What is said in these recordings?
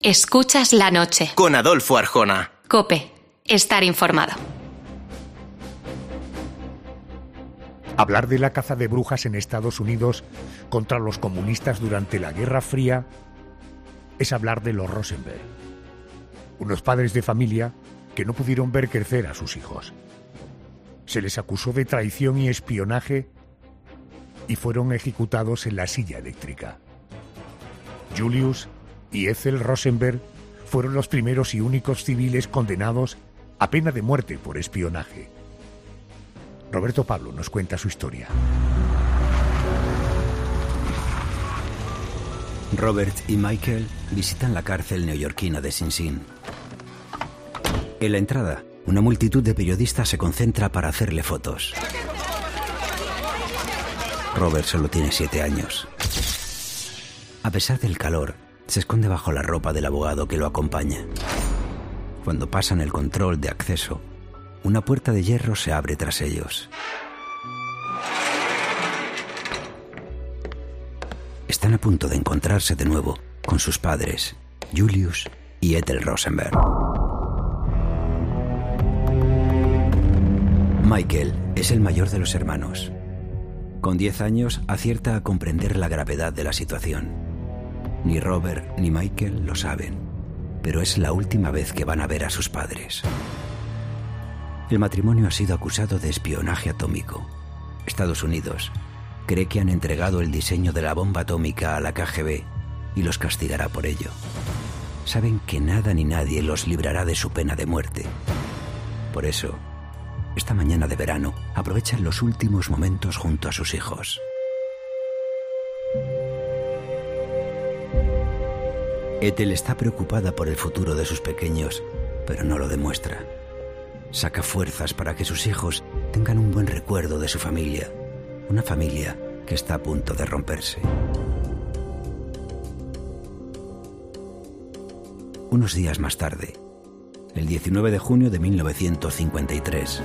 Escuchas la noche. Con Adolfo Arjona. COPE. Estar informado. Hablar de la caza de brujas en Estados Unidos contra los comunistas durante la Guerra Fría es hablar de los Rosenberg, unos padres de familia que no pudieron ver crecer a sus hijos. Se les acusó de traición y espionaje y fueron ejecutados en la silla eléctrica. Julius y Ethel Rosenberg fueron los primeros y únicos civiles condenados a pena de muerte por espionaje. Roberto Pablo nos cuenta su historia. Robert y Michael visitan la cárcel neoyorquina de Sing Sing. En la entrada, una multitud de periodistas se concentra para hacerle fotos. Robert solo tiene 7 años. A pesar del calor, se esconde bajo la ropa del abogado que lo acompaña. Cuando pasan el control de acceso, una puerta de hierro se abre tras ellos. Están a punto de encontrarse de nuevo con sus padres, Julius y Ethel Rosenberg. Michael es el mayor de los hermanos. Con 10 años acierta a comprender la gravedad de la situación. Ni Robert ni Michael lo saben, pero es la última vez que van a ver a sus padres. El matrimonio ha sido acusado de espionaje atómico. Estados Unidos cree que han entregado el diseño de la bomba atómica a la KGB y los castigará por ello. Saben que nada ni nadie los librará de su pena de muerte. Por eso, esta mañana de verano aprovechan los últimos momentos junto a sus hijos. Ethel está preocupada por el futuro de sus pequeños, pero no lo demuestra. Saca fuerzas para que sus hijos tengan un buen recuerdo de su familia, una familia que está a punto de romperse. Unos días más tarde, el 19 de junio de 1953,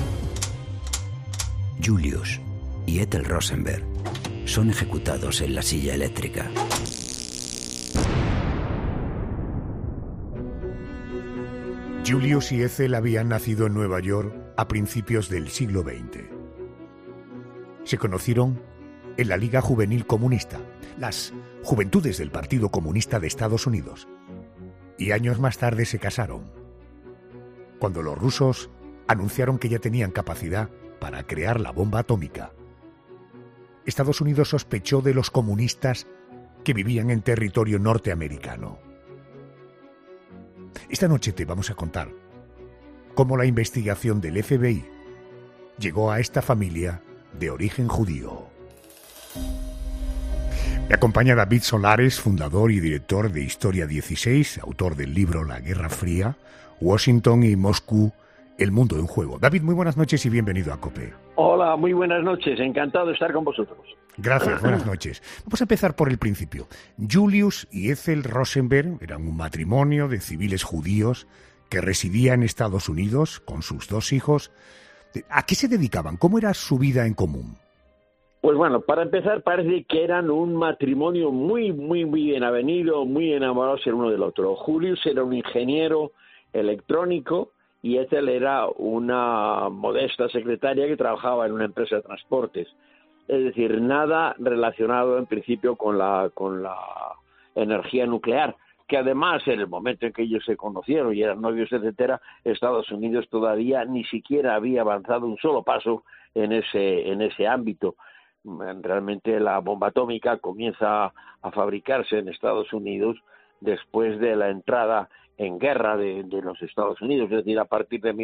Julius y Ethel Rosenberg son ejecutados en la silla eléctrica. Julius y Ethel habían nacido en Nueva York a principios del siglo XX. Se conocieron en la Liga Juvenil Comunista, las Juventudes del Partido Comunista de Estados Unidos, y años más tarde se casaron, cuando los rusos anunciaron que ya tenían capacidad para crear la bomba atómica. Estados Unidos sospechó de los comunistas que vivían en territorio norteamericano. Esta noche te vamos a contar cómo la investigación del FBI llegó a esta familia de origen judío. Me acompaña David Solares, fundador y director de Historia 16, autor del libro La Guerra Fría, Washington y Moscú, el mundo en juego. David, muy buenas noches y bienvenido a COPE. Hola, muy buenas noches, encantado de estar con vosotros. Gracias, buenas noches. Vamos a empezar por el principio. Julius y Ethel Rosenberg eran un matrimonio de civiles judíos que residía en Estados Unidos con sus 2 hijos. ¿A qué se dedicaban? ¿Cómo era su vida en común? Pues bueno, para empezar, parece que eran un matrimonio muy bien avenido, muy enamorados el uno del otro. Julius era un ingeniero electrónico y Ethel era una modesta secretaria que trabajaba en una empresa de transportes. Es decir, nada relacionado en principio con la energía nuclear, que además en el momento en que ellos se conocieron y eran novios, etcétera, Estados Unidos todavía ni siquiera había avanzado un solo paso en ese ámbito. Realmente la bomba atómica comienza a fabricarse en Estados Unidos después de la entrada en guerra de los Estados Unidos, es decir, a partir de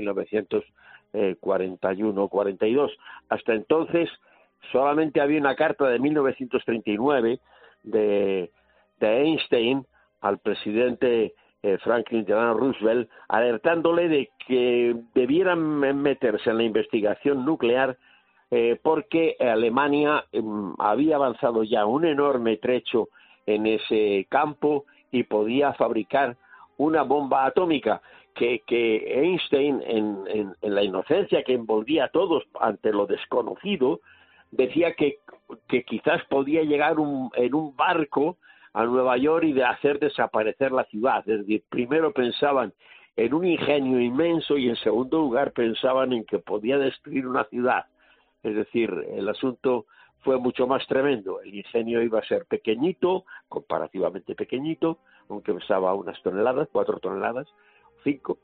1941-42. Hasta entonces solamente había una carta de 1939 de Einstein al presidente Franklin Delano Roosevelt, alertándole de que debieran meterse en la investigación nuclear porque Alemania había avanzado ya un enorme trecho en ese campo y podía fabricar una bomba atómica que Einstein, en la inocencia que envolvía a todos ante lo desconocido, decía que quizás podía llegar en un barco a Nueva York y de hacer desaparecer la ciudad. Es decir, primero pensaban en un ingenio inmenso y en segundo lugar pensaban en que podía destruir una ciudad. Es decir, el asunto fue mucho más tremendo. El ingenio iba a ser pequeñito, comparativamente pequeñito, aunque pesaba unas toneladas, 4 toneladas, 5,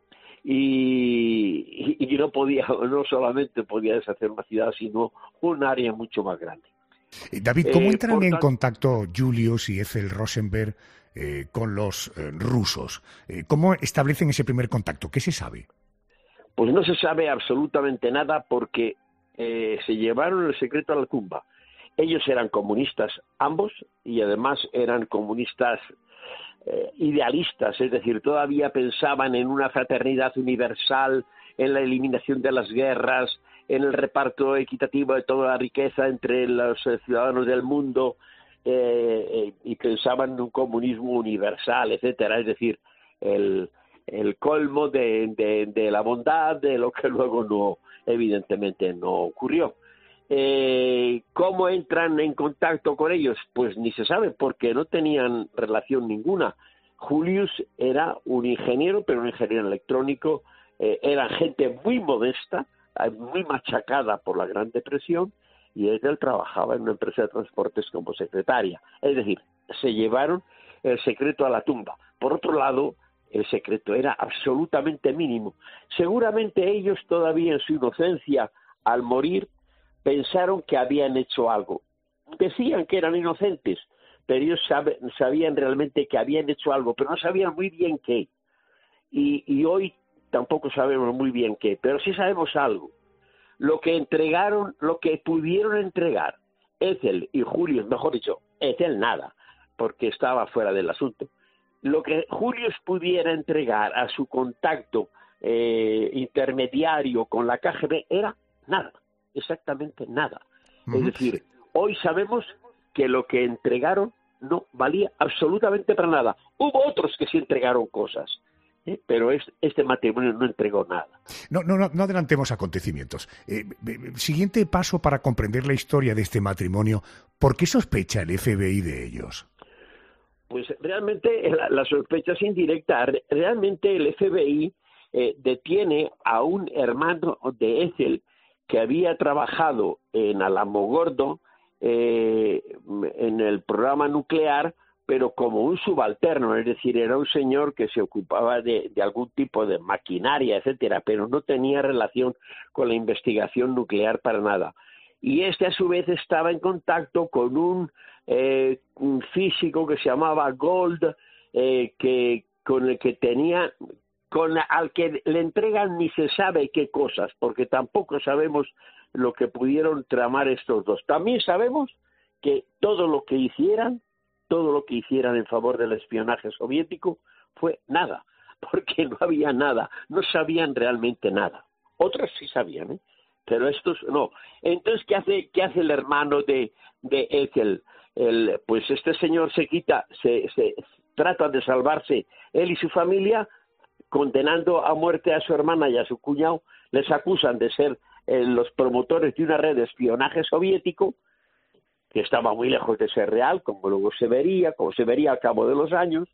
y no solamente podía deshacer una ciudad, sino un área mucho más grande. David, ¿cómo entran en contacto Julius y Ethel Rosenberg con los rusos? ¿Cómo establecen ese primer contacto? ¿Qué se sabe? Pues no se sabe absolutamente nada porque se llevaron el secreto a la tumba. Ellos eran comunistas ambos y además eran comunistas idealistas, es decir, todavía pensaban en una fraternidad universal, en la eliminación de las guerras, en el reparto equitativo de toda la riqueza entre los ciudadanos del mundo, y pensaban en un comunismo universal, etcétera, es decir, el colmo de la bondad, de lo que luego no, evidentemente no ocurrió. ¿Cómo entran en contacto con ellos? Pues ni se sabe, porque no tenían relación ninguna. Julius era un ingeniero, pero un ingeniero electrónico, era gente muy modesta, muy machacada por la Gran Depresión, y él trabajaba en una empresa de transportes como secretaria. Es decir, se llevaron el secreto a la tumba. Por otro lado, el secreto era absolutamente mínimo. Seguramente ellos todavía en su inocencia, al morir, pensaron que habían hecho algo. Decían que eran inocentes, pero ellos sabían realmente que habían hecho algo, pero no sabían muy bien qué. Y hoy tampoco sabemos muy bien qué, pero sí sabemos algo. Lo que entregaron, lo que pudieron entregar, Ethel y Julius, mejor dicho, Ethel nada, porque estaba fuera del asunto. Lo que Julius pudiera entregar a su contacto intermediario con la KGB era nada, exactamente nada. Es decir, hoy sabemos que lo que entregaron no valía absolutamente para nada. Hubo otros que sí entregaron cosas, pero este matrimonio no entregó nada. No adelantemos acontecimientos. Siguiente paso para comprender la historia de este matrimonio. ¿Por qué sospecha el FBI de ellos? Pues realmente la sospecha es indirecta. Realmente el FBI detiene a un hermano de Ethel que había trabajado en Alamogordo en el programa nuclear, pero como un subalterno, es decir, era un señor que se ocupaba de algún tipo de maquinaria, etcétera, pero no tenía relación con la investigación nuclear para nada. Y a su vez estaba en contacto con un físico que se llamaba Gold, al que le entregan ni se sabe qué cosas, porque tampoco sabemos lo que pudieron tramar estos dos. También sabemos que todo lo que hicieran en favor del espionaje soviético fue nada, porque no había nada, no sabían realmente nada. Otros sí sabían, pero estos no. Entonces, ¿qué hace el hermano de Ethel? Pues este señor se trata de salvarse él y su familia, condenando a muerte a su hermana y a su cuñado. Les acusan de ser los promotores de una red de espionaje soviético que estaba muy lejos de ser real, como se vería al cabo de los años,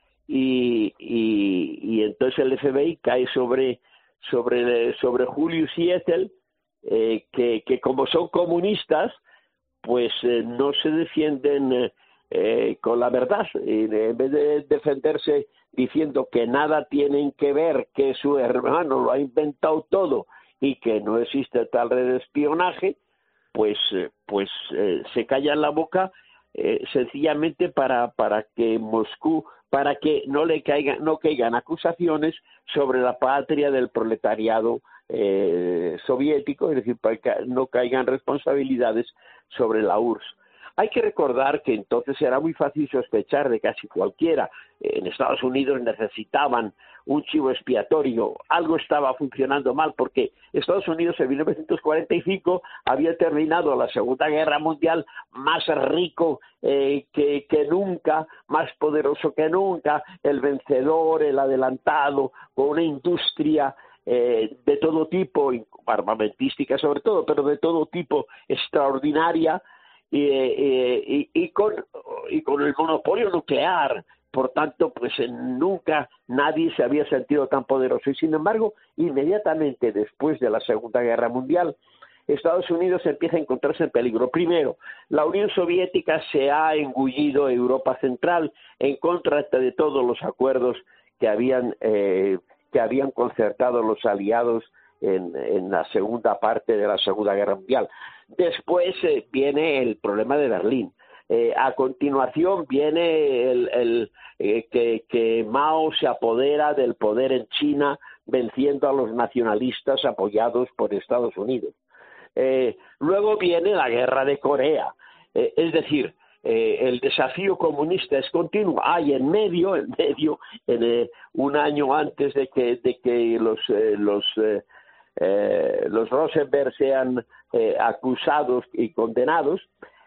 y entonces el FBI cae sobre Julius y Ethel, que como son comunistas, pues no se defienden con la verdad. En vez de defenderse diciendo que nada tienen que ver, que su hermano lo ha inventado todo y que no existe tal red de espionaje, pues se callan la boca sencillamente para que Moscú, para que no caigan acusaciones sobre la patria del proletariado soviético, es decir, para que no caigan responsabilidades sobre la URSS. Hay que recordar que entonces era muy fácil sospechar de casi cualquiera. En Estados Unidos necesitaban un chivo expiatorio. Algo estaba funcionando mal porque Estados Unidos en 1945 había terminado la Segunda Guerra Mundial más rico que nunca, más poderoso que nunca, el vencedor, el adelantado, con una industria de todo tipo, armamentística sobre todo, pero de todo tipo extraordinaria. y con el monopolio nuclear. Por tanto, pues nunca nadie se había sentido tan poderoso. Y sin embargo, inmediatamente después de la Segunda Guerra Mundial, Estados Unidos empieza a encontrarse en peligro. Primero, la Unión Soviética se ha engullido Europa Central en contra de todos los acuerdos que habían concertado los aliados en la segunda parte de la Segunda Guerra Mundial. Después viene el problema de Berlín. A continuación viene que Mao se apodera del poder en China, venciendo a los nacionalistas apoyados por Estados Unidos. Luego viene la guerra de Corea. Es decir, el desafío comunista es continuo. Hay en medio, un año antes de que los Rosenberg sean acusados y condenados,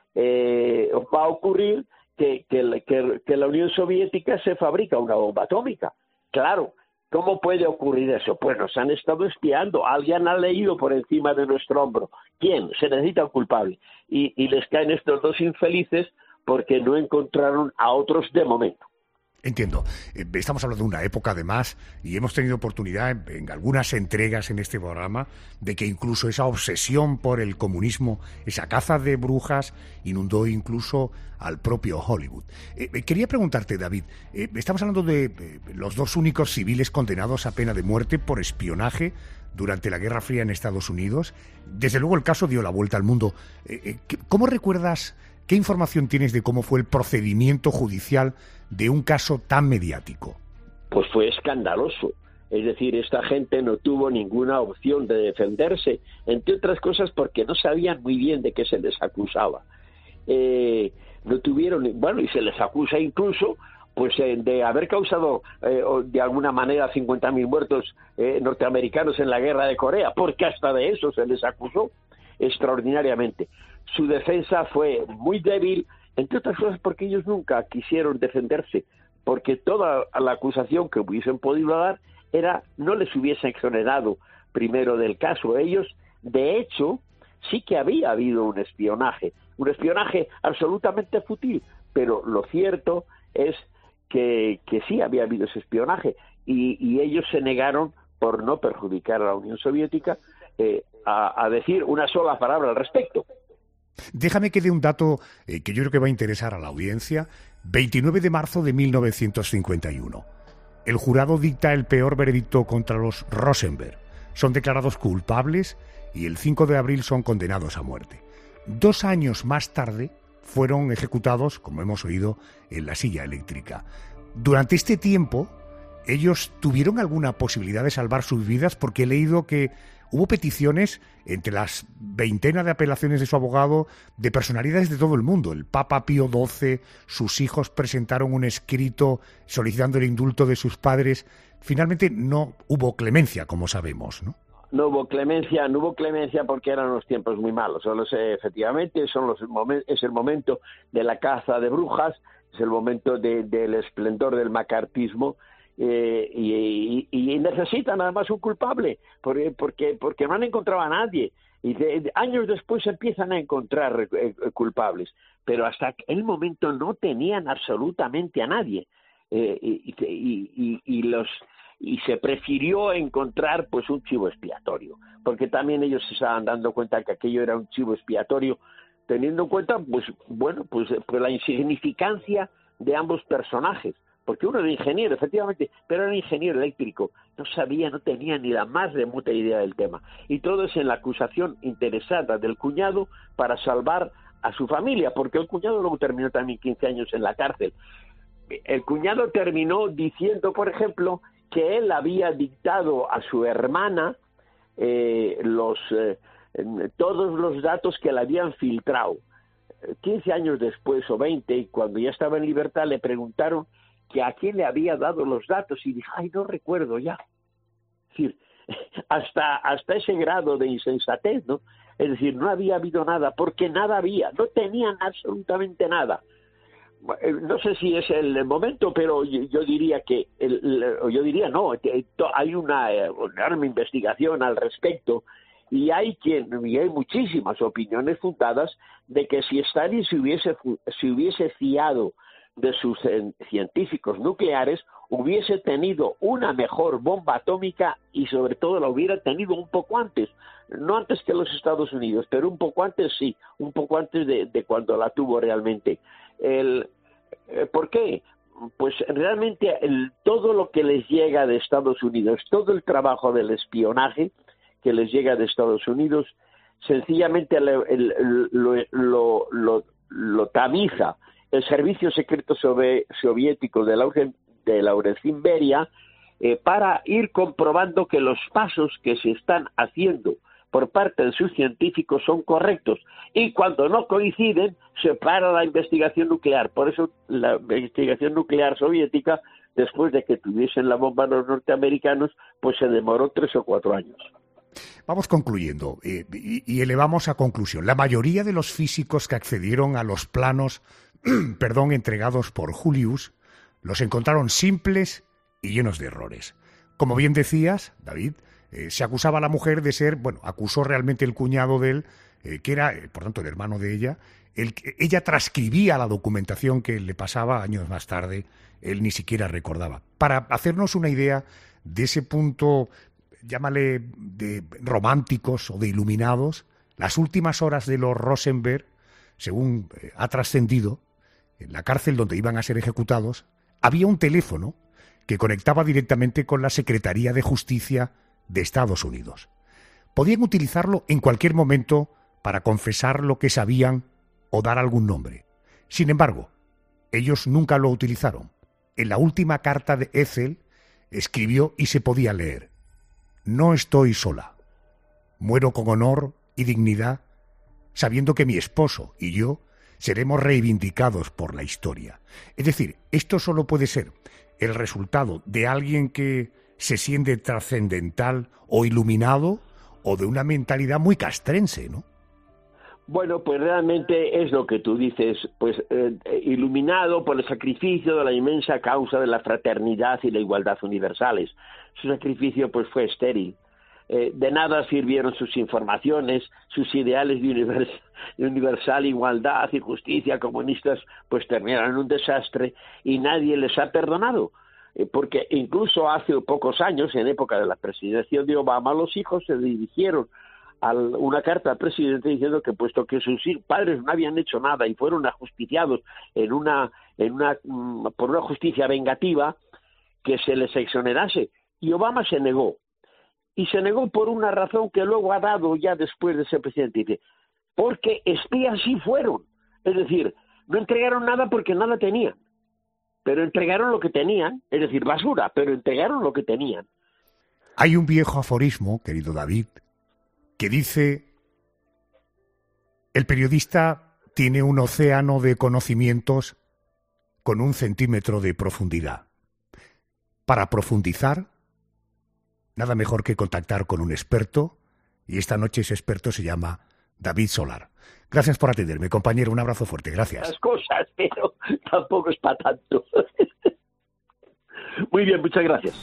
va a ocurrir que la Unión Soviética se fabrica una bomba atómica. Claro, ¿cómo puede ocurrir eso? Pues nos han estado espiando, alguien ha leído por encima de nuestro hombro. ¿Quién? Se necesita un culpable. Y les caen estos dos infelices porque no encontraron a otros de momento. Entiendo. Estamos hablando de una época, además, y hemos tenido oportunidad en algunas entregas en este programa de que incluso esa obsesión por el comunismo, esa caza de brujas, inundó incluso al propio Hollywood. Quería preguntarte, David, estamos hablando de los dos únicos civiles condenados a pena de muerte por espionaje durante la Guerra Fría en Estados Unidos. Desde luego el caso dio la vuelta al mundo. ¿Cómo recuerdas? ¿Qué información tienes de cómo fue el procedimiento judicial de un caso tan mediático? Pues fue escandaloso. Es decir, esta gente no tuvo ninguna opción de defenderse, entre otras cosas porque no sabían muy bien de qué se les acusaba. No tuvieron, bueno, y se les acusa incluso pues de haber causado de alguna manera 50.000 muertos norteamericanos en la guerra de Corea, porque hasta de eso se les acusó extraordinariamente. Su defensa fue muy débil, entre otras cosas porque ellos nunca quisieron defenderse, porque toda la acusación que hubiesen podido dar no les hubiesen exonerado primero del caso. Ellos, de hecho, sí que había habido un espionaje absolutamente fútil, pero lo cierto es que sí había habido ese espionaje y ellos se negaron, por no perjudicar a la Unión Soviética, a decir una sola palabra al respecto. Déjame que dé un dato que yo creo que va a interesar a la audiencia. 29 de marzo de 1951. El jurado dicta el peor veredicto contra los Rosenberg. Son declarados culpables y el 5 de abril son condenados a muerte. 2 años más tarde fueron ejecutados, como hemos oído, en la silla eléctrica. Durante este tiempo, ellos tuvieron alguna posibilidad de salvar sus vidas, porque he leído que hubo peticiones entre las veintena de apelaciones de su abogado de personalidades de todo el mundo. El Papa Pío XII, sus hijos presentaron un escrito solicitando el indulto de sus padres. Finalmente no hubo clemencia, como sabemos, ¿no? No hubo clemencia porque eran los tiempos muy malos. Efectivamente, es el momento de la caza de brujas, es el momento del esplendor del macartismo. Y necesitan además un culpable porque no han encontrado a nadie y años después empiezan a encontrar culpables, pero hasta el momento no tenían absolutamente a nadie y se prefirió encontrar pues un chivo expiatorio, porque también ellos se estaban dando cuenta que aquello era un chivo expiatorio, teniendo en cuenta pues la insignificancia de ambos personajes. Porque uno era ingeniero, efectivamente, pero era ingeniero eléctrico, no tenía ni la más remota idea del tema. Y todo es en la acusación interesada del cuñado para salvar a su familia, porque el cuñado luego terminó también 15 años en la cárcel. El cuñado terminó diciendo, por ejemplo, que él había dictado a su hermana todos los datos que le habían filtrado. 15 años después o 20, y cuando ya estaba en libertad, le preguntaron que a quién le había dado los datos y dijo, no recuerdo ya. Es decir, hasta ese grado de insensatez, ¿no? Es decir, no había habido nada, porque nada había, no tenían absolutamente nada. No sé si es el momento, pero yo diría hay una enorme investigación al respecto Y hay muchísimas opiniones fundadas de que si Stalin se hubiese fiado de sus científicos nucleares, hubiese tenido una mejor bomba atómica y sobre todo la hubiera tenido un poco antes, no antes que los Estados Unidos, pero un poco antes sí, un poco antes de cuando la tuvo realmente. ¿Por qué? Pues realmente todo lo que les llega de Estados Unidos, todo el trabajo del espionaje que les llega de Estados Unidos, sencillamente lo tamiza el servicio secreto soviético de la Eurezim Beria para ir comprobando que los pasos que se están haciendo por parte de sus científicos son correctos, y cuando no coinciden se para la investigación nuclear. Por eso la investigación nuclear soviética, después de que tuviesen la bomba los norteamericanos, pues se demoró 3 o 4 años. Vamos concluyendo y elevamos a conclusión. La mayoría de los físicos que accedieron a los planos entregados por Julius los encontraron simples y llenos de errores. Como bien decías, David, se acusaba a la mujer de ser, acusó realmente el cuñado de él, que era, por tanto, el hermano de ella. Ella transcribía la documentación que le pasaba años más tarde, él ni siquiera recordaba. Para hacernos una idea de ese punto, llámale de románticos o de iluminados, las últimas horas de los Rosenberg, según ha trascendido, en la cárcel donde iban a ser ejecutados, había un teléfono que conectaba directamente con la Secretaría de Justicia de Estados Unidos. Podían utilizarlo en cualquier momento para confesar lo que sabían o dar algún nombre. Sin embargo, ellos nunca lo utilizaron. En la última carta de Ethel escribió y se podía leer: «No estoy sola. Muero con honor y dignidad, sabiendo que mi esposo y yo seremos reivindicados por la historia». Es decir, esto solo puede ser el resultado de alguien que se siente trascendental o iluminado, o de una mentalidad muy castrense, ¿no? Bueno, pues realmente es lo que tú dices, pues iluminado por el sacrificio de la inmensa causa de la fraternidad y la igualdad universales. Su sacrificio pues fue estéril. De nada sirvieron sus informaciones, sus ideales de universal igualdad y justicia comunistas, pues terminaron en un desastre y nadie les ha perdonado. Porque incluso hace pocos años, en época de la presidencia de Obama, los hijos se dirigieron a una carta al presidente diciendo que puesto que sus padres no habían hecho nada y fueron ajusticiados por una justicia vengativa, que se les exonerase. Y Obama se negó. Y se negó por una razón que luego ha dado ya después de ser presidente. Dice, porque espías sí fueron. Es decir, no entregaron nada porque nada tenían. Pero entregaron lo que tenían, es decir, basura, pero entregaron lo que tenían. Hay un viejo aforismo, querido David, que dice: el periodista tiene un océano de conocimientos con 1 centímetro de profundidad. Para profundizar, nada mejor que contactar con un experto, y esta noche ese experto se llama David Solar. Gracias por atenderme, compañero. Un abrazo fuerte. Gracias. Las cosas, pero tampoco es para tanto. Muy bien, muchas gracias.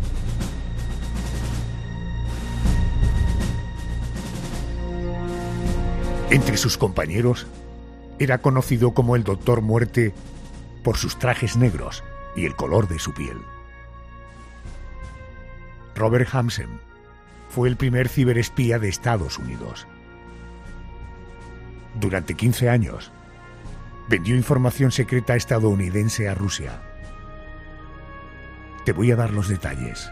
Entre sus compañeros, era conocido como el Doctor Muerte por sus trajes negros y el color de su piel. Robert Hansen fue el primer ciberespía de Estados Unidos. Durante 15 años, vendió información secreta estadounidense a Rusia. Te voy a dar los detalles.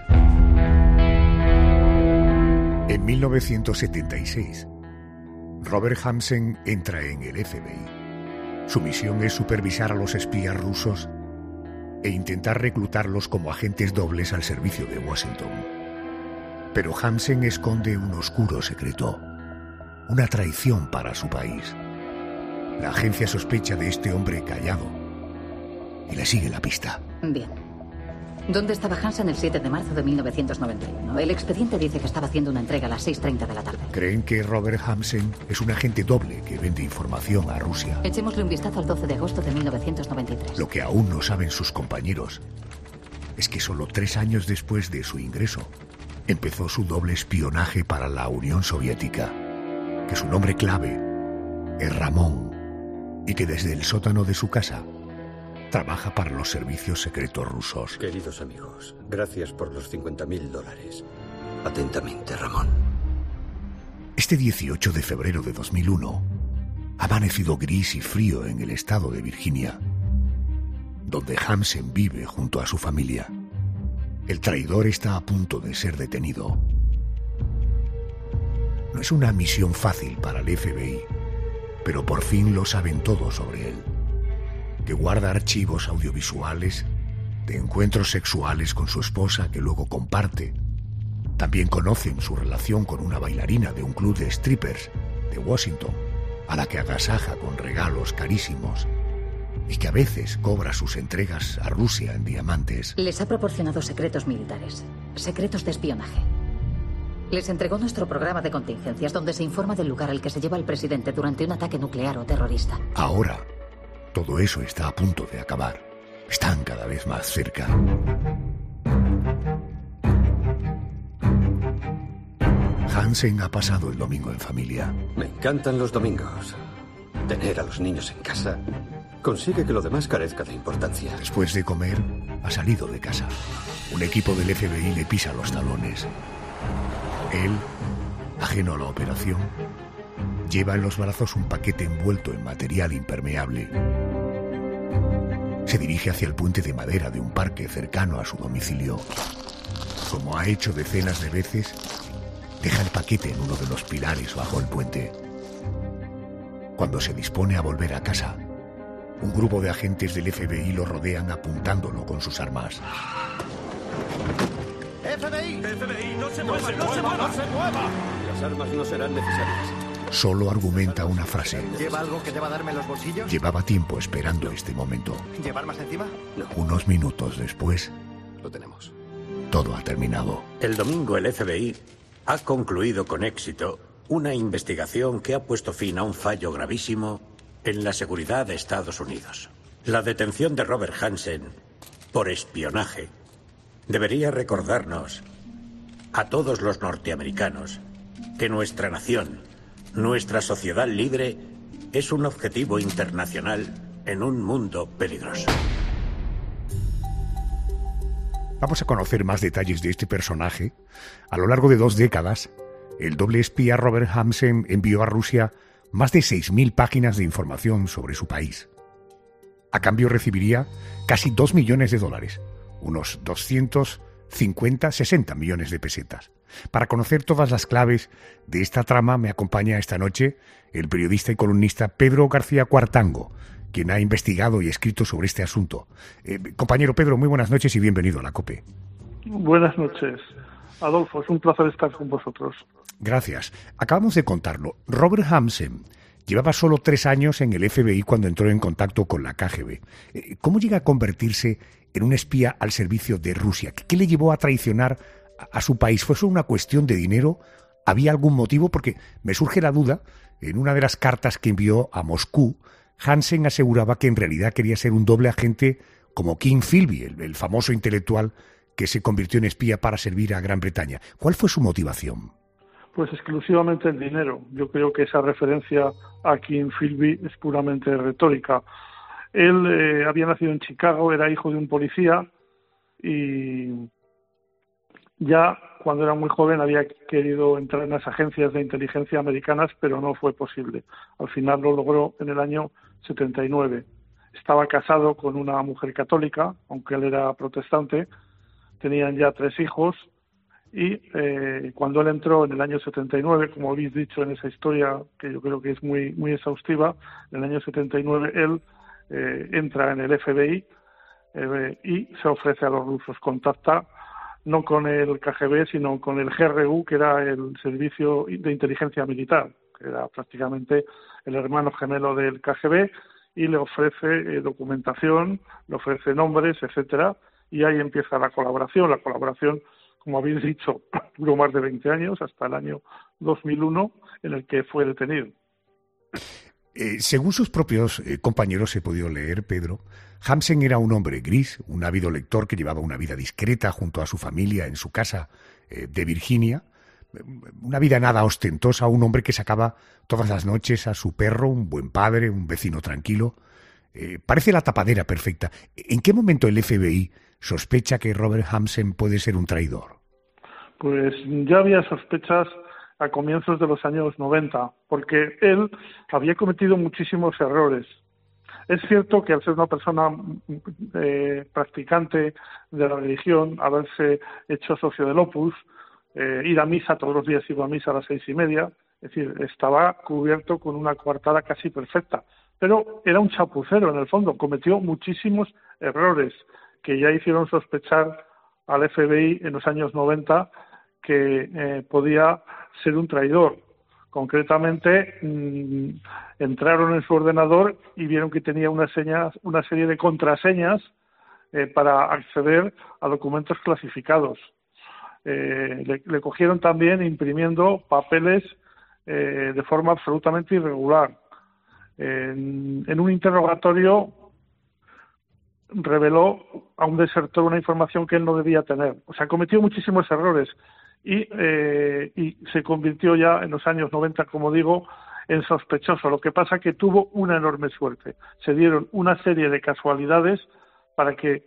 En 1976, Robert Hansen entra en el FBI. Su misión es supervisar a los espías rusos e intentar reclutarlos como agentes dobles al servicio de Washington. Pero Hansen esconde un oscuro secreto, una traición para su país. La agencia sospecha de este hombre callado y le sigue la pista. Bien. ¿Dónde estaba Hansen el 7 de marzo de 1991? El expediente dice que estaba haciendo una entrega a las 6:30 de la tarde. Creen que Robert Hansen es un agente doble que vende información a Rusia. Echémosle un vistazo al 12 de agosto de 1993. Lo que aún no saben sus compañeros es que solo 3 años después de su ingreso, empezó su doble espionaje para la Unión Soviética, que su nombre clave es Ramón y que desde el sótano de su casa trabaja para los servicios secretos rusos. Queridos amigos, gracias por los $50.000. Atentamente, Ramón. Este 18 de febrero de 2001 ha amanecido gris y frío en el estado de Virginia, donde Hansen vive junto a su familia. El traidor está a punto de ser detenido. No es una misión fácil para el FBI, pero por fin lo saben todo sobre él. Que guarda archivos audiovisuales de encuentros sexuales con su esposa que luego comparte. También conocen su relación con una bailarina de un club de strippers de Washington, a la que agasaja con regalos carísimos y que a veces cobra sus entregas a Rusia en diamantes. Les ha proporcionado secretos militares, secretos de espionaje. Les entregó nuestro programa de contingencias donde se informa del lugar al que se lleva el presidente durante un ataque nuclear o terrorista. Ahora, todo eso está a punto de acabar. Están cada vez más cerca. Hansen ha pasado el domingo en familia. Me encantan los domingos. Tener a los niños en casa consigue que lo demás carezca de importancia. Después de comer, ha salido de casa. Un equipo del FBI le pisa los talones. Él, ajeno a la operación, lleva en los brazos un paquete envuelto en material impermeable. Se dirige hacia el puente de madera de un parque cercano a su domicilio. Como ha hecho decenas de veces, deja el paquete en uno de los pilares bajo el puente. Cuando se dispone a volver a casa, un grupo de agentes del FBI lo rodean apuntándolo con sus armas. ¡FBI! ¡FBI! ¡No se mueva! ¡No se mueva! ¡No se mueva! Las armas no serán necesarias. Solo argumenta una frase. ¿Lleva algo que deba darme en los bolsillos? Llevaba tiempo esperando este momento. ¿Llevar más encima? No. Unos minutos después, Lo tenemos. todo ha terminado. El domingo el FBI ha concluido con éxito una investigación que ha puesto fin a un fallo gravísimo en la seguridad de Estados Unidos. La detención de Robert Hansen por espionaje debería recordarnos a todos los norteamericanos que nuestra nación, nuestra sociedad libre, es un objetivo internacional en un mundo peligroso. Vamos a conocer más detalles de este personaje. A lo largo de 2 décadas, el doble espía Robert Hansen envió a Rusia más de 6.000 páginas de información sobre su país. A cambio recibiría casi $2 millones, unos 60 millones de pesetas. Para conocer todas las claves de esta trama me acompaña esta noche el periodista y columnista Pedro García Cuartango, quien ha investigado y escrito sobre este asunto. Compañero Pedro, muy buenas noches y bienvenido a la COPE. Buenas noches, Adolfo, es un placer estar con vosotros. Gracias. Acabamos de contarlo. Robert Hansen llevaba solo 3 años en el FBI cuando entró en contacto con la KGB. ¿Cómo llega a convertirse en un espía al servicio de Rusia? ¿Qué le llevó a traicionar a su país? ¿Fue solo una cuestión de dinero? ¿Había algún motivo? Porque me surge la duda. En una de las cartas que envió a Moscú, Hansen aseguraba que en realidad quería ser un doble agente como King Philby, el famoso intelectual que se convirtió en espía para servir a Gran Bretaña. ¿Cuál fue su motivación? Pues exclusivamente el dinero. Yo creo que esa referencia a King Philby es puramente retórica. Él había nacido en Chicago, era hijo de un policía y ya cuando era muy joven había querido entrar en las agencias de inteligencia americanas, pero no fue posible. Al final lo logró en el año 79. Estaba casado con una mujer católica, aunque él era protestante. Tenían ya 3 hijos y cuando él entró en el año 79, como habéis dicho en esa historia, que yo creo que es muy, muy exhaustiva, en el año 79 él entra en el FBI y se ofrece a los rusos. Contacta no con el KGB, sino con el GRU, que era el servicio de inteligencia militar, que era prácticamente el hermano gemelo del KGB, y le ofrece documentación, le ofrece nombres, etcétera, y ahí empieza la colaboración. La colaboración, como habéis dicho, duró más de 20 años, hasta el año 2001, en el que fue detenido. Según sus propios compañeros he podido leer, Pedro, Hansen era un hombre gris, un ávido lector que llevaba una vida discreta junto a su familia en su casa de Virginia, una vida nada ostentosa, un hombre que sacaba todas las noches a su perro, un buen padre, un vecino tranquilo. Parece la tapadera perfecta. ¿En qué momento el FBI sospecha que Robert Hansen puede ser un traidor? Pues ya había sospechas a comienzos de los años 90, porque él había cometido muchísimos errores. Es cierto que al ser una persona practicante de la religión, haberse hecho socio del Opus, ir a misa, todos los días iba a misa a las 6:30, es decir, estaba cubierto con una coartada casi perfecta, pero era un chapucero en el fondo, cometió muchísimos errores que ya hicieron sospechar al FBI en los años 90 que podía ser un traidor. Concretamente, entraron en su ordenador y vieron que tenía una serie de contraseñas para acceder a documentos clasificados. Le cogieron también imprimiendo papeles de forma absolutamente irregular. En un interrogatorio reveló a un desertor una información que él no debía tener. O sea, cometió muchísimos errores y se convirtió ya en los años 90, como digo, en sospechoso. Lo que pasa que tuvo una enorme suerte. Se dieron una serie de casualidades para que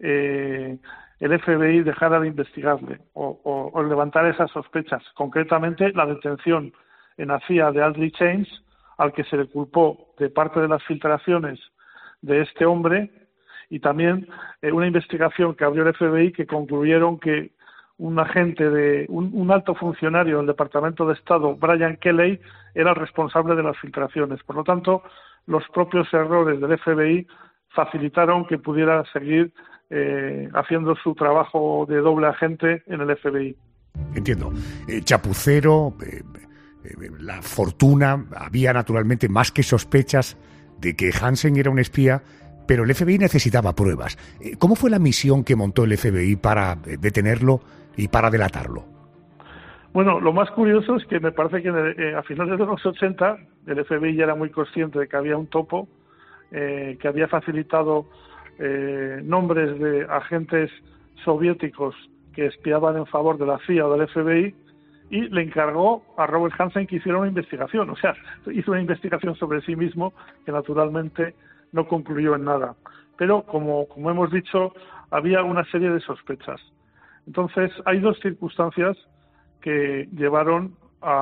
el FBI dejara de investigarle o levantara esas sospechas. Concretamente, la detención en la CIA de Aldrich Ames, al que se le culpó de parte de las filtraciones de este hombre, y también una investigación que abrió el FBI que concluyeron que un agente un alto funcionario del Departamento de Estado, Brian Kelley, era el responsable de las filtraciones. Por lo tanto, los propios errores del FBI facilitaron que pudiera seguir haciendo su trabajo de doble agente en el FBI. Entiendo. Chapucero, la fortuna, había naturalmente más que sospechas de que Hansen era un espía, pero el FBI necesitaba pruebas. ¿Cómo fue la misión que montó el FBI para detenerlo y para delatarlo? Bueno, lo más curioso es que me parece que a finales de los 80 el FBI ya era muy consciente de que había un topo que había facilitado nombres de agentes soviéticos que espiaban en favor de la CIA o del FBI, y le encargó a Robert Hansen que hiciera una investigación. O sea, hizo una investigación sobre sí mismo que naturalmente no concluyó en nada. Pero, como hemos dicho, había una serie de sospechas. Entonces, hay dos circunstancias que llevaron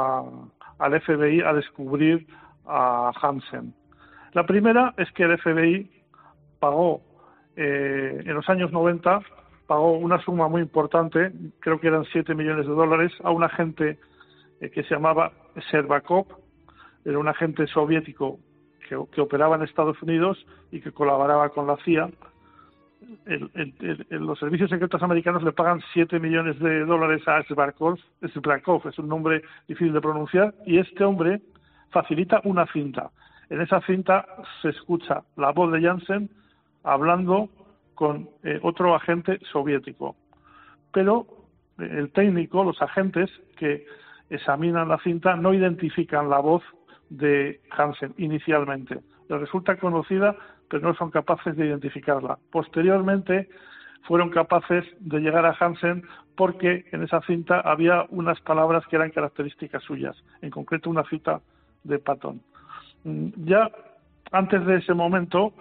al FBI a descubrir a Hansen. La primera es que el FBI pagó, en los años 90, pagó una suma muy importante, creo que eran $7 millones, a un agente que se llamaba Shcherbakov. Era un agente soviético que operaba en Estados Unidos y que colaboraba con la CIA. Los servicios secretos americanos le pagan $7 millones a Shcherbakov, es un nombre difícil de pronunciar, y este hombre facilita una cinta. En esa cinta se escucha la voz de Hansen hablando con otro agente soviético. Pero el técnico, los agentes que examinan la cinta, no identifican la voz de Hansen inicialmente. Les resulta conocida, pero no son capaces de identificarla. Posteriormente fueron capaces de llegar a Hansen porque en esa cinta había unas palabras que eran características suyas, en concreto una cita de Patton. Ya antes de ese momento,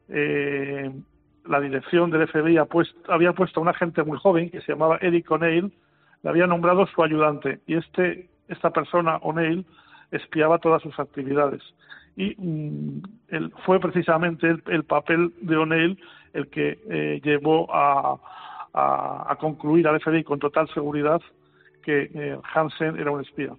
la dirección del FBI había puesto a un agente muy joven que se llamaba Eric O'Neill, le había nombrado su ayudante, y esta persona, O'Neill, espiaba todas sus actividades. Y fue precisamente el papel de O'Neill el que llevó a concluir al FBI con total seguridad que Hansen era un espía.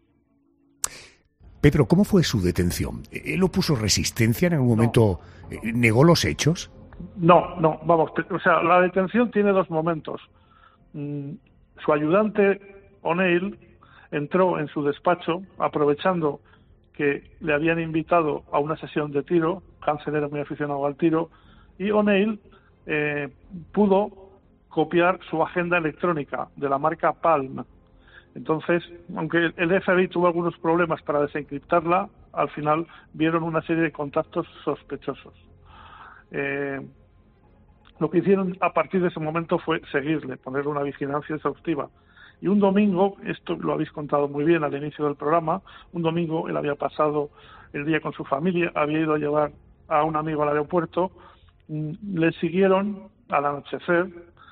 Pedro, ¿cómo fue su detención? ¿Él opuso resistencia en algún momento? ¿Negó los hechos? No, vamos, o sea, la detención tiene dos momentos. Su ayudante, O'Neill, entró en su despacho aprovechando que le habían invitado a una sesión de tiro. Hansen era muy aficionado al tiro, y O'Neill pudo copiar su agenda electrónica de la marca Palm. Entonces, aunque el FBI tuvo algunos problemas para desencriptarla, al final vieron una serie de contactos sospechosos. Lo que hicieron a partir de ese momento fue seguirle, ponerle una vigilancia exhaustiva. Y un domingo, esto lo habéis contado muy bien al inicio del programa, un domingo él había pasado el día con su familia, había ido a llevar a un amigo al aeropuerto, le siguieron al anochecer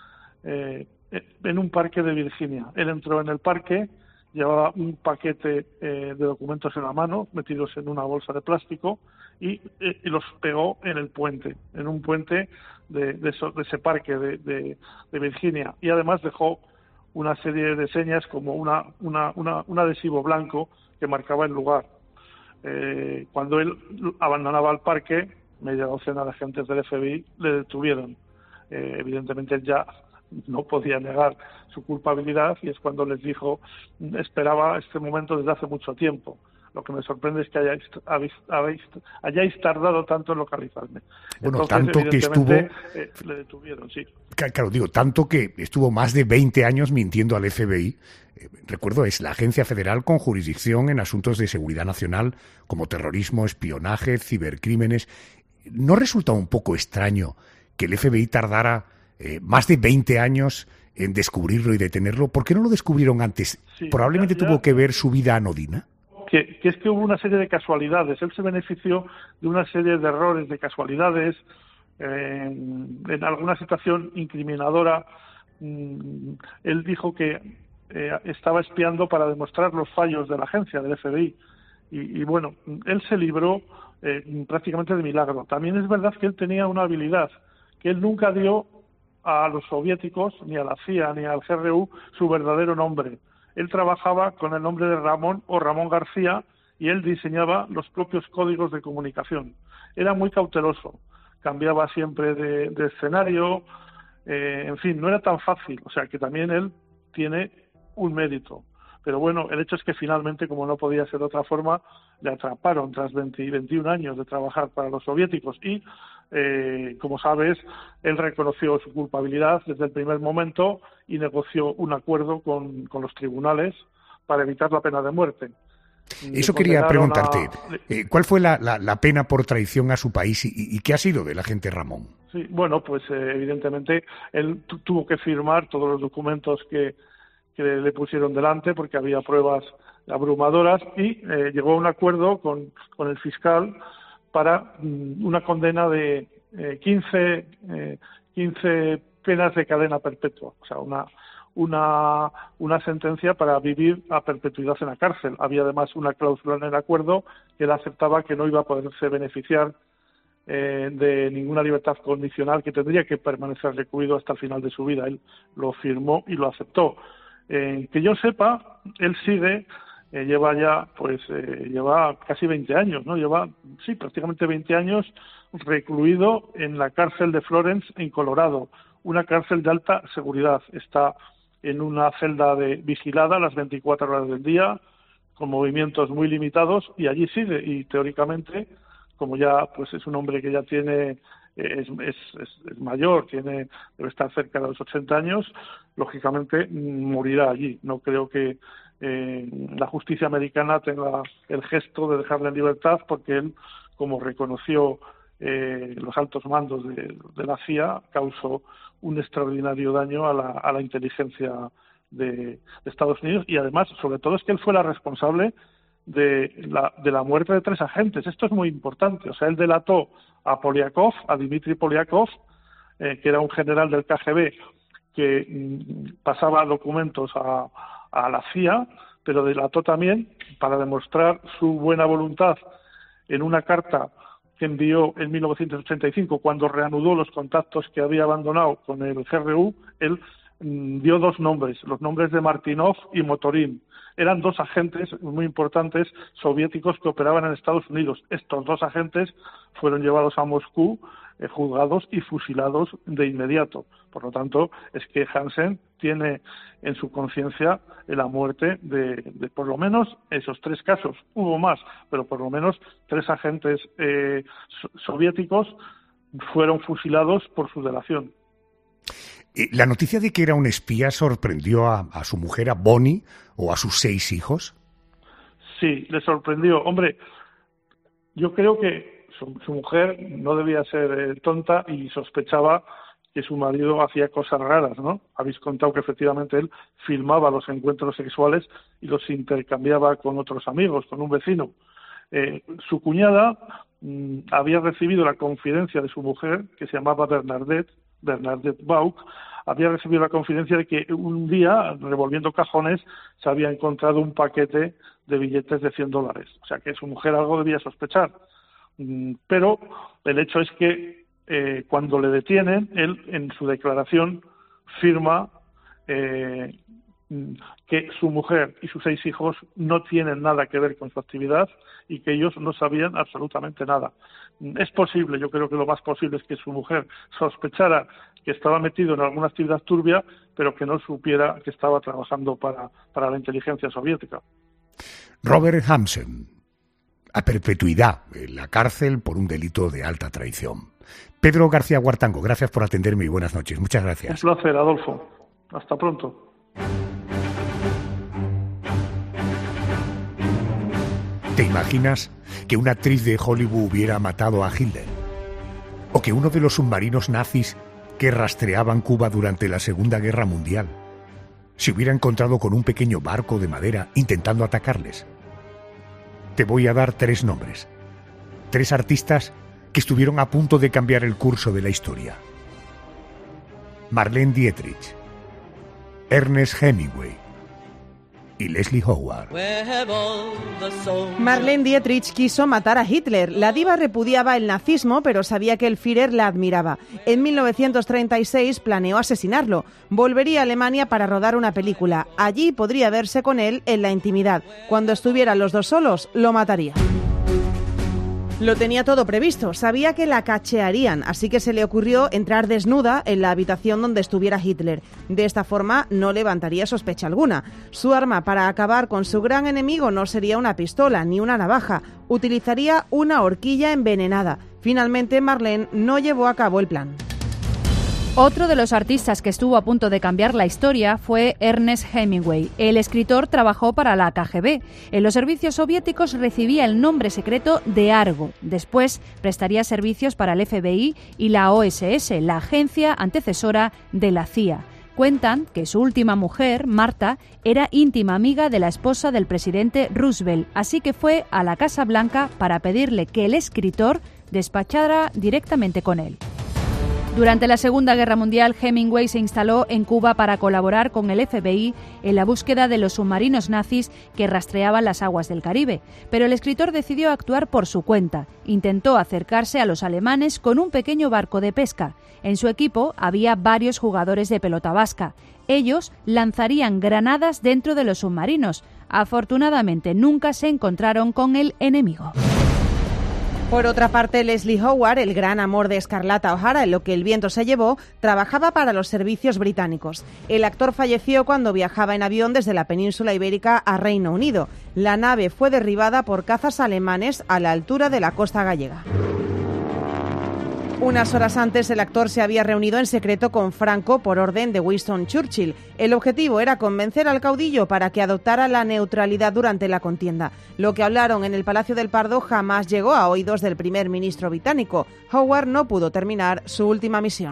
en un parque de Virginia. Él entró en el parque, llevaba un paquete de documentos en la mano, metidos en una bolsa de plástico, y los pegó en el puente, en un puente de ese parque de Virginia. Y además dejó una serie de señas como un adhesivo blanco que marcaba el lugar. Cuando él abandonaba el parque, media docena de agentes del FBI le detuvieron. Evidentemente él ya no podía negar su culpabilidad y es cuando les dijo, esperaba este momento desde hace mucho tiempo. Lo que me sorprende es que hayáis tardado tanto en localizarme. Bueno, entonces, tanto que estuvo... le detuvieron, sí. Claro, digo, tanto que estuvo más de 20 años mintiendo al FBI. Recuerdo, es la agencia federal con jurisdicción en asuntos de seguridad nacional como terrorismo, espionaje, cibercrímenes. ¿No resulta un poco extraño que el FBI tardara más de 20 años en descubrirlo y detenerlo? ¿Por qué no lo descubrieron antes? Sí, ¿Probablemente tuvo que ver su vida anodina? Que es que hubo una serie de casualidades. Él se benefició de una serie de errores, de casualidades, en alguna situación incriminadora. Él dijo que estaba espiando para demostrar los fallos de la agencia, del FBI. Y bueno, él se libró prácticamente de milagro. También es verdad que él tenía una habilidad, que él nunca dio a los soviéticos, ni a la CIA, ni al GRU, su verdadero nombre. Él trabajaba con el nombre de Ramón o Ramón García y él diseñaba los propios códigos de comunicación. Era muy cauteloso, cambiaba siempre de escenario, en fin, no era tan fácil, o sea que también él tiene un mérito. Pero bueno, el hecho es que finalmente, como no podía ser de otra forma, le atraparon tras 21 años de trabajar para los soviéticos y, como sabes, él reconoció su culpabilidad desde el primer momento y negoció un acuerdo con los tribunales para evitar la pena de muerte. Eso quería preguntarte. ¿Cuál fue la pena por traición a su país y qué ha sido del agente Ramón? Sí, bueno, pues evidentemente él tuvo que firmar todos los documentos que le pusieron delante porque había pruebas abrumadoras y llegó a un acuerdo con el fiscal para una condena de 15 penas de cadena perpetua, o sea, una sentencia para vivir a perpetuidad en la cárcel. Había además una cláusula en el acuerdo que él aceptaba que no iba a poderse beneficiar de ninguna libertad condicional, que tendría que permanecer recluido hasta el final de su vida. Él lo firmó y lo aceptó. Que yo sepa, él sigue, lleva casi 20 años, ¿no? Prácticamente 20 años recluido en la cárcel de Florence, en Colorado, una cárcel de alta seguridad. Está en una celda vigilada las 24 horas del día, con movimientos muy limitados, y allí sigue, y teóricamente, como ya pues es un hombre que ya tiene es mayor, debe estar cerca de los 80 años, lógicamente morirá allí. No creo que la justicia americana tenga el gesto de dejarle en libertad, porque él, como reconoció los altos mandos de la CIA, causó un extraordinario daño a la inteligencia de Estados Unidos, y además, sobre todo, es que él fue la responsable de la muerte de 3 agentes. Esto es muy importante. O sea, él delató a Poliakov, a Dmitry Poliakov, que era un general del KGB que pasaba documentos a la CIA, pero delató también, para demostrar su buena voluntad, en una carta que envió en 1985, cuando reanudó los contactos que había abandonado con el GRU. Él dio 2 nombres, los nombres de Martinov y Motorin. Eran 2 agentes muy importantes soviéticos que operaban en Estados Unidos. Estos 2 agentes fueron llevados a Moscú, juzgados y fusilados de inmediato. Por lo tanto, es que Hansen tiene en su conciencia la muerte de por lo menos esos 3 casos. Hubo más, pero por lo menos 3 agentes soviéticos fueron fusilados por su delación. ¿La noticia de que era un espía sorprendió a su mujer, a Bonnie, o a sus 6 hijos? Sí, le sorprendió. Hombre, Yo creo que su mujer no debía ser tonta y sospechaba que su marido hacía cosas raras, ¿no? Habéis contado que efectivamente él filmaba los encuentros sexuales y los intercambiaba con otros amigos, con un vecino. Su cuñada había recibido la confidencia de su mujer, que se llamaba Bernadette Bauk, había recibido la confidencia de que un día, revolviendo cajones, se había encontrado un paquete de billetes de $100. O sea que su mujer algo debía sospechar. Pero el hecho es que cuando le detienen, él en su declaración firma que su mujer y sus 6 hijos no tienen nada que ver con su actividad y que ellos no sabían absolutamente nada. Es posible, yo creo que lo más posible es que su mujer sospechara que estaba metido en alguna actividad turbia, pero que no supiera que estaba trabajando para la inteligencia soviética. Robert Hansen, a perpetuidad en la cárcel por un delito de alta traición. Pedro García Huartango, gracias por atenderme y buenas noches. Muchas gracias. Un placer, Adolfo. Hasta pronto. ¿Te imaginas que una actriz de Hollywood hubiera matado a Hitler? ¿O que uno de los submarinos nazis que rastreaban Cuba durante la Segunda Guerra Mundial se hubiera encontrado con un pequeño barco de madera intentando atacarles? Te voy a dar 3 nombres. 3 artistas que estuvieron a punto de cambiar el curso de la historia. Marlene Dietrich, Ernest Hemingway y Leslie Howard. Marlene Dietrich quiso matar a Hitler. La diva repudiaba el nazismo, pero sabía que el Führer la admiraba. En 1936 planeó asesinarlo. Volvería a Alemania para rodar una película. Allí podría verse con él en la intimidad. Cuando estuvieran los dos solos, lo mataría. Lo tenía todo previsto, sabía que la cachearían, así que se le ocurrió entrar desnuda en la habitación donde estuviera Hitler. De esta forma no levantaría sospecha alguna. Su arma para acabar con su gran enemigo no sería una pistola ni una navaja, utilizaría una horquilla envenenada. Finalmente, Marlene no llevó a cabo el plan. Otro de los artistas que estuvo a punto de cambiar la historia fue Ernest Hemingway. El escritor trabajó para la KGB. En los servicios soviéticos recibía el nombre secreto de Argo. Después prestaría servicios para el FBI y la OSS, la agencia antecesora de la CIA. Cuentan que su última mujer, Marta, era íntima amiga de la esposa del presidente Roosevelt, así que fue a la Casa Blanca para pedirle que el escritor despachara directamente con él. Durante la Segunda Guerra Mundial, Hemingway se instaló en Cuba para colaborar con el FBI en la búsqueda de los submarinos nazis que rastreaban las aguas del Caribe. Pero el escritor decidió actuar por su cuenta. Intentó acercarse a los alemanes con un pequeño barco de pesca. En su equipo había varios jugadores de pelota vasca. Ellos lanzarían granadas dentro de los submarinos. Afortunadamente, nunca se encontraron con el enemigo. Por otra parte, Leslie Howard, el gran amor de Scarlett O'Hara, en lo que el viento se llevó, trabajaba para los servicios británicos. El actor falleció cuando viajaba en avión desde la península ibérica a Reino Unido. La nave fue derribada por cazas alemanes a la altura de la costa gallega. Unas horas antes, el actor se había reunido en secreto con Franco por orden de Winston Churchill. El objetivo era convencer al caudillo para que adoptara la neutralidad durante la contienda. Lo que hablaron en el Palacio del Pardo jamás llegó a oídos del primer ministro británico. Howard no pudo terminar su última misión.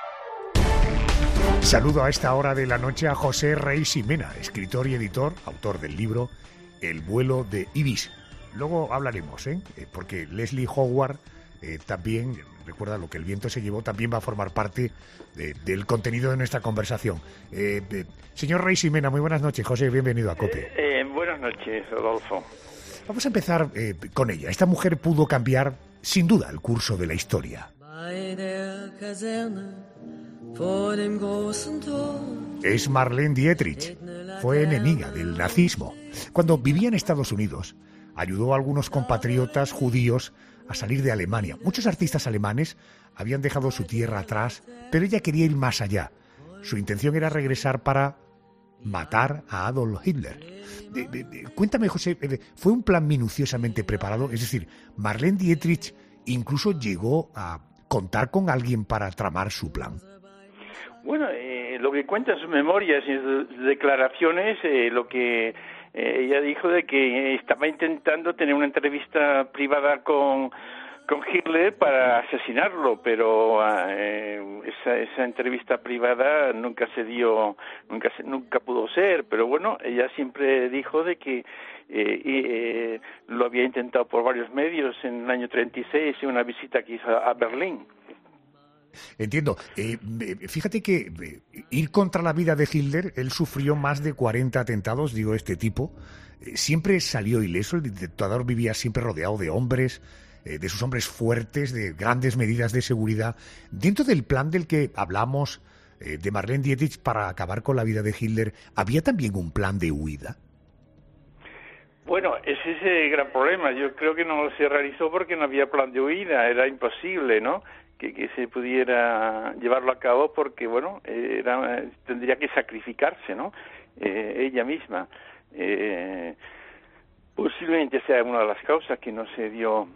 Saludo a esta hora de la noche a José Rey Ximena, escritor y editor, autor del libro El vuelo de Ibis. Luego hablaremos, porque Leslie Howard también... Recuerda, lo que el viento se llevó también va a formar parte del contenido de nuestra conversación. Señor Rey Ximena, muy buenas noches. José, bienvenido a COPE. Buenas noches, Rodolfo. Vamos a empezar con ella. Esta mujer pudo cambiar, sin duda, el curso de la historia. Es Marlene Dietrich. Fue enemiga del nazismo. Cuando vivía en Estados Unidos, ayudó a algunos compatriotas judíos a salir de Alemania. Muchos artistas alemanes habían dejado su tierra atrás, pero ella quería ir más allá. Su intención era regresar para matar a Adolf Hitler. Cuéntame, José, ¿fue un plan minuciosamente preparado? Es decir, Marlene Dietrich incluso llegó a contar con alguien para tramar su plan. Bueno, lo que cuenta en sus memorias y en sus declaraciones, lo que ella dijo de que estaba intentando tener una entrevista privada con Hitler para asesinarlo, pero esa entrevista privada nunca se dio, nunca pudo ser. Pero bueno, ella siempre dijo de que lo había intentado por varios medios en el año 36 en una visita que hizo a Berlín. Entiendo. Fíjate que ir contra la vida de Hitler, él sufrió más de 40 atentados, digo, este tipo. Siempre salió ileso, el dictador vivía siempre rodeado de hombres, de sus hombres fuertes, de grandes medidas de seguridad. Dentro del plan del que hablamos de Marlene Dietrich para acabar con la vida de Hitler, ¿había también un plan de huida? Bueno, ese es el gran problema. Yo creo que no se realizó porque no había plan de huida, era imposible, ¿no?, que se pudiera llevarlo a cabo porque, bueno, tendría que sacrificarse, ¿no?, ella misma. Posiblemente sea una de las causas que no se dio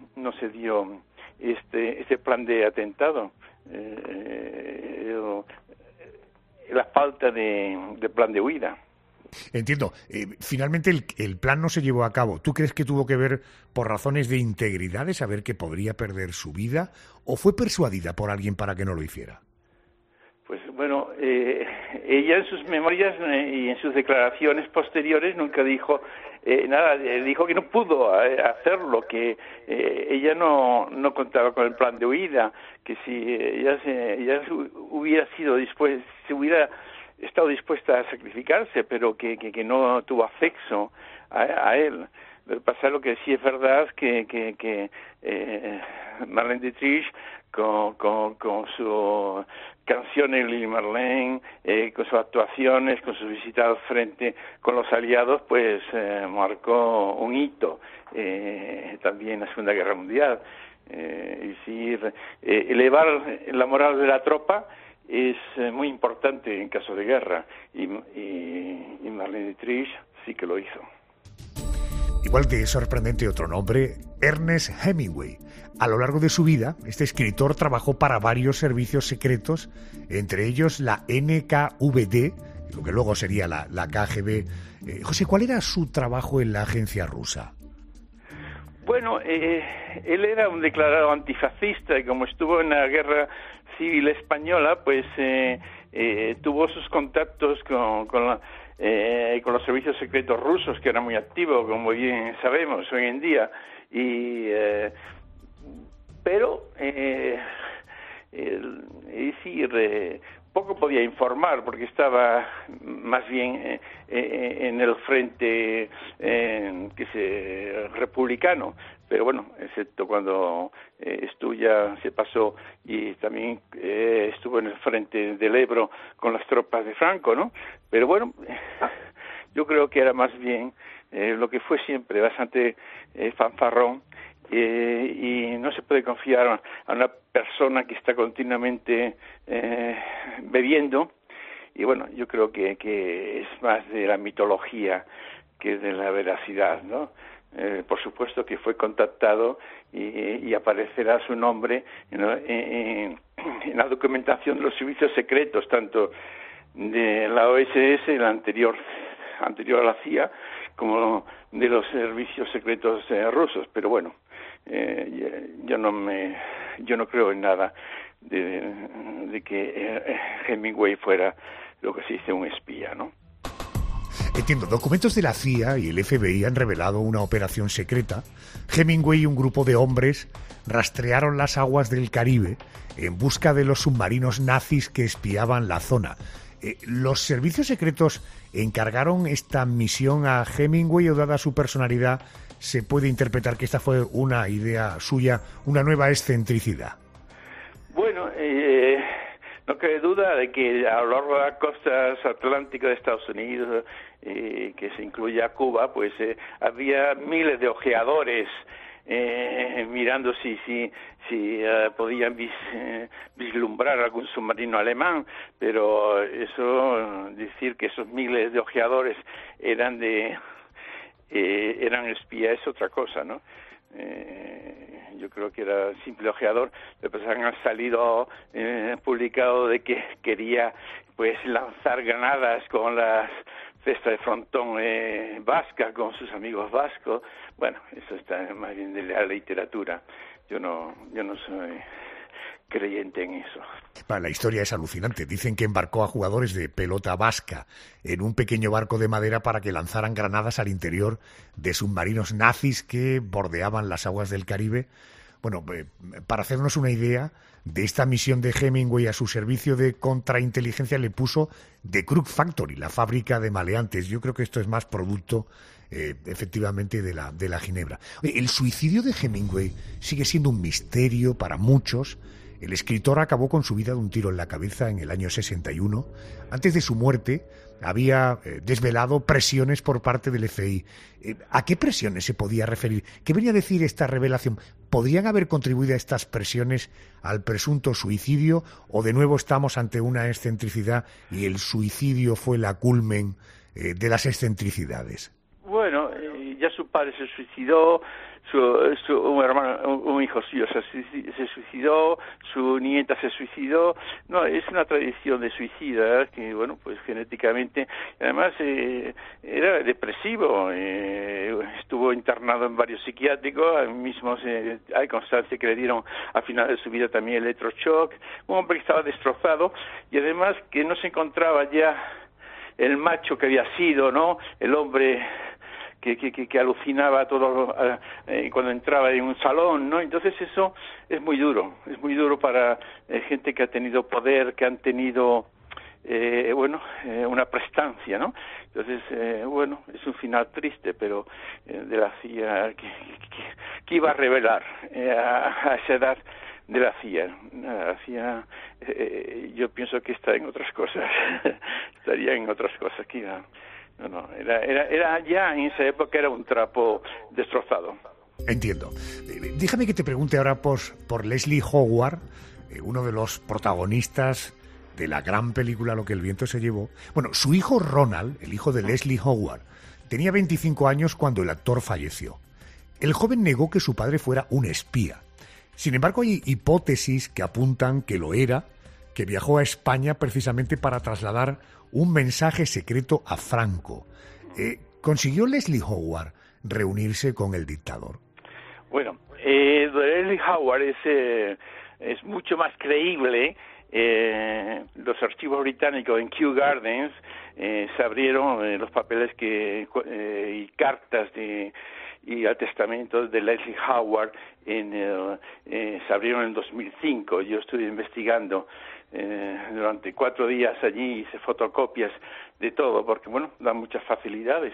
este plan de atentado, la falta de plan de huida. Entiendo. Finalmente el plan no se llevó a cabo. ¿Tú crees que tuvo que ver por razones de integridad, de saber que podría perder su vida, o fue persuadida por alguien para que no lo hiciera? Pues bueno, ella en sus memorias y en sus declaraciones posteriores nunca dijo nada, dijo que no pudo hacerlo, que ella no contaba con el plan de huida, que si ella hubiera sido se hubiera estado dispuesta a sacrificarse, pero que no tuvo acceso a él. Lo que sí es verdad que Marlene Dietrich con su canciones Lili Marlene, con sus actuaciones, con sus visitas al frente con los aliados, pues marcó un hito también en la Segunda Guerra Mundial. Es decir, elevar la moral de la tropa es muy importante en caso de guerra y Marlene Dietrich sí que lo hizo. Igual de sorprendente otro nombre, Ernest Hemingway. A lo largo de su vida, este escritor trabajó para varios servicios secretos, entre ellos la NKVD, lo que luego sería la KGB. José, ¿cuál era su trabajo en la agencia rusa? Bueno, él era un declarado antifascista y como estuvo en la guerra civil española, pues tuvo sus contactos con los servicios secretos rusos, que eran muy activos, como bien sabemos hoy en día, pero poco podía informar porque estaba más bien en el frente republicano, pero bueno, excepto cuando se pasó y también estuvo en el frente del Ebro con las tropas de Franco, ¿no? Pero bueno, yo creo que era más bien lo que fue siempre bastante fanfarrón. Y no se puede confiar a una persona que está continuamente bebiendo, y bueno, yo creo que es más de la mitología que de la veracidad, ¿no? Por supuesto que fue contactado y aparecerá su nombre en la documentación de los servicios secretos, tanto de la OSS, la anterior a la CIA, como de los servicios secretos rusos, pero bueno, yo no creo en nada de que Hemingway fuera lo que se dice un espía, ¿no? Entiendo, documentos de la CIA y el FBI han revelado una operación secreta. Hemingway y un grupo de hombres rastrearon las aguas del Caribe en busca de los submarinos nazis que espiaban la zona. ¿Los servicios secretos encargaron esta misión a Hemingway o, dada su personalidad, se puede interpretar que esta fue una idea suya, una nueva excentricidad? Bueno, no cabe duda de que a lo largo de las costas atlánticas de Estados Unidos, que se incluye a Cuba, pues había miles de ojeadores mirando si podían vislumbrar algún submarino alemán, pero decir que esos miles de ojeadores eran espías es otra cosa, ¿no? Yo creo que era simple ojeador. Después han salido publicado de que quería pues lanzar granadas con las festa de frontón vasca con sus amigos vascos. Bueno, eso está más bien de la literatura. Yo no soy creyente en eso. La historia es alucinante. Dicen que embarcó a jugadores de pelota vasca en un pequeño barco de madera para que lanzaran granadas al interior de submarinos nazis que bordeaban las aguas del Caribe. Bueno, para hacernos una idea de esta misión de Hemingway, a su servicio de contrainteligencia le puso The Crook Factory, la fábrica de maleantes. Yo creo que esto es más producto efectivamente de la ginebra. Oye, el suicidio de Hemingway sigue siendo un misterio para muchos. El escritor acabó con su vida de un tiro en la cabeza en el año 61. Antes de su muerte había desvelado presiones por parte del FBI. ¿A qué presiones se podía referir? ¿Qué venía a decir esta revelación? ¿Podrían haber contribuido a estas presiones al presunto suicidio o de nuevo estamos ante una excentricidad y el suicidio fue la culmen de las excentricidades? Bueno, ya su padre se suicidó, un hijo suyo se suicidó, su nieta se suicidó. No, es una tradición de suicida que, bueno, pues genéticamente, además era depresivo, estuvo internado en varios psiquiátricos, mismos hay constancia que le dieron al final de su vida también electroshock, un hombre que estaba destrozado y además que no se encontraba ya el macho que había sido, ¿no? El hombre que alucinaba todo cuando entraba en un salón, ¿no? Entonces eso es muy duro para gente que ha tenido poder, que han tenido una prestancia, ¿no? Entonces, bueno, es un final triste, pero de la CIA que iba a revelar a esa edad de la CIA. La CIA, yo pienso que está en otras cosas, estaría en otras cosas que iba. No, era ya en esa época era un trapo destrozado. Entiendo. Déjame que te pregunte ahora por Leslie Howard, uno de los protagonistas de la gran película Lo que el viento se llevó. Bueno, su hijo Ronald, el hijo de Leslie Howard, tenía 25 años cuando el actor falleció. El joven negó que su padre fuera un espía. Sin embargo, hay hipótesis que apuntan que lo era, que viajó a España precisamente para trasladar un mensaje secreto a Franco. ¿Consiguió Leslie Howard reunirse con el dictador? Bueno, Leslie Howard es mucho más creíble. Los archivos británicos en Kew Gardens se abrieron los papeles y cartas y al testamento de Leslie Howard se abrieron en 2005. Yo estuve investigando durante 4 días allí, hice fotocopias de todo, porque bueno, dan muchas facilidades.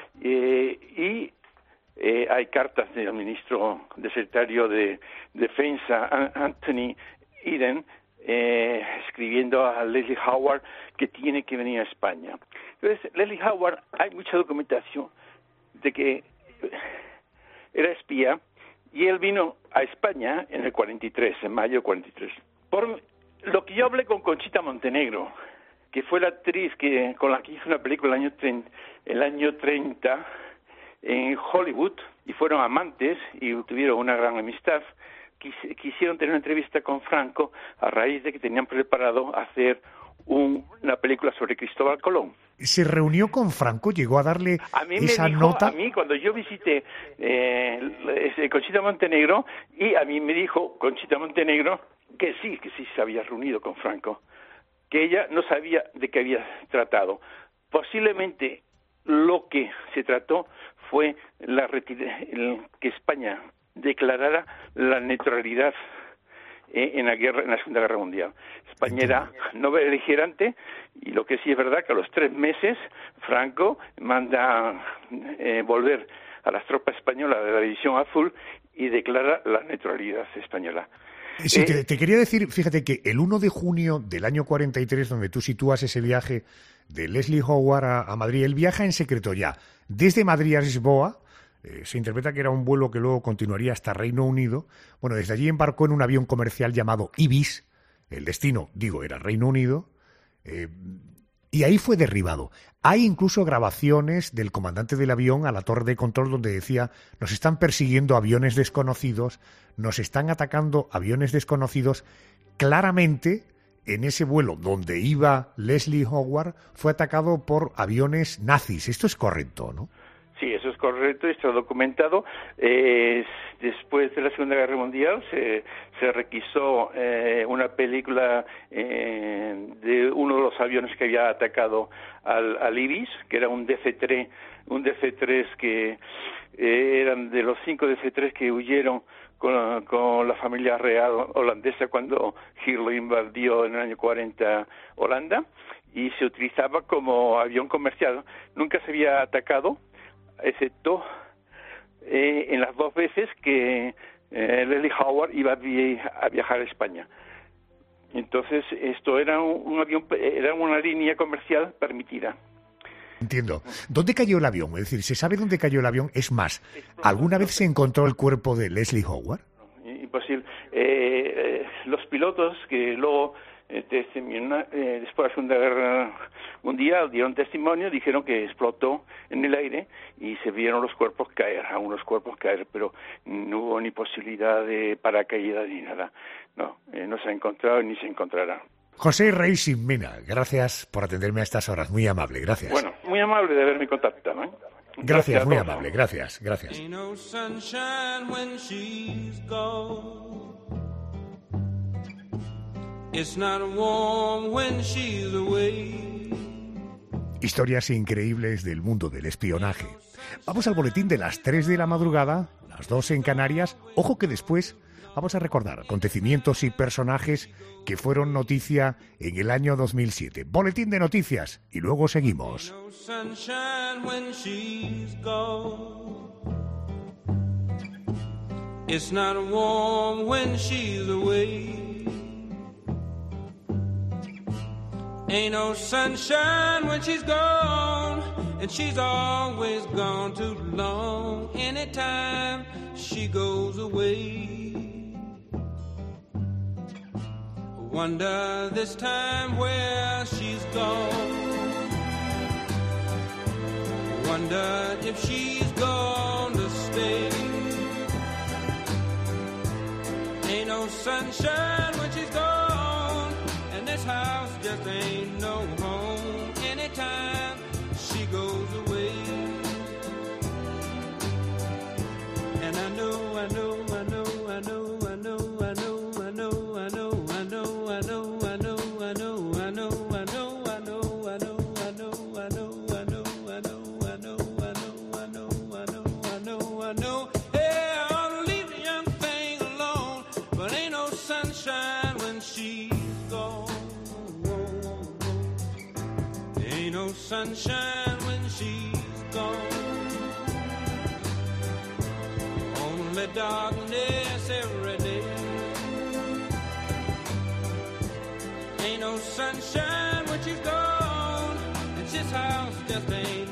Hay cartas del secretario de Defensa, Anthony Eden, escribiendo a Leslie Howard que tiene que venir a España. Entonces, Leslie Howard, hay mucha documentación de que era espía y él vino a España en el 43, en mayo del 43. Por lo que yo hablé con Conchita Montenegro, que fue la actriz con la que hizo una película el año 30 en Hollywood, y fueron amantes y tuvieron una gran amistad, quisieron tener una entrevista con Franco a raíz de que tenían preparado hacer una película sobre Cristóbal Colón. ¿Se reunió con Franco? ¿Llegó a darle esa nota? A mí, cuando yo visité Conchita Montenegro, y a mí me dijo Conchita Montenegro que sí se había reunido con Franco, que ella no sabía de qué había tratado. Posiblemente lo que se trató fue que España declarara la neutralidad en la Segunda Guerra Mundial. España era no beligerante, y lo que sí es verdad que a los 3 meses Franco manda volver a las tropas españolas de la División Azul y declara la neutralidad española. Sí, te quería decir, fíjate que el 1 de junio del año 43, donde tú sitúas ese viaje de Leslie Howard a Madrid, él viaja en secreto ya desde Madrid a Lisboa. Se interpreta que era un vuelo que luego continuaría hasta Reino Unido. Bueno, desde allí embarcó en un avión comercial llamado Ibis. El destino, era Reino Unido. Y ahí fue derribado. Hay incluso grabaciones del comandante del avión a la torre de control donde decía: nos están persiguiendo aviones desconocidos, nos están atacando aviones desconocidos. Claramente en ese vuelo donde iba Leslie Howard, fue atacado por aviones nazis. Esto es correcto, ¿no? Sí, eso es correcto, está documentado. Después de la Segunda Guerra Mundial se requisó una película de uno de los aviones que había atacado al Ibis, que era un DC-3 que eran de los 5 DC-3 que huyeron con la familia real holandesa cuando Hitler invadió en el año 40 Holanda, y se utilizaba como avión comercial. Nunca se había atacado, excepto en las 2 veces que Leslie Howard iba a viajar a España. Entonces, esto era un avión, era una línea comercial permitida. Entiendo. ¿Dónde cayó el avión? Es decir, ¿se sabe dónde cayó el avión? Es más, ¿alguna vez se encontró el cuerpo de Leslie Howard? Imposible. Los pilotos que luego después de la Segunda Guerra Mundial dieron testimonio, dijeron que explotó en el aire y se vieron los cuerpos caer, algunos cuerpos caer, pero no hubo ni posibilidad de paracaídas ni nada. No se ha encontrado ni se encontrará. José Rey Sinmena, gracias por atenderme a estas horas. Muy amable, gracias. Bueno, muy amable de haberme contactado, ¿eh? Gracias, muy amable, gracias. Historias increíbles del mundo del espionaje. Vamos al boletín de las 3 de la madrugada, las 2 en Canarias. Ojo que después vamos a recordar acontecimientos y personajes que fueron noticia en el año 2007. Boletín de noticias y luego seguimos. It's not warm when she's away. Ain't no sunshine when she's gone, and she's always gone too long. Anytime she goes away, wonder this time where she's gone. Wonder if she's gonna stay. Ain't no sunshine when she's gone, and this house just ain't no home. Anytime she goes away, and I know sunshine when she's gone. Only darkness every day. Ain't no sunshine when she's gone, and this house just ain't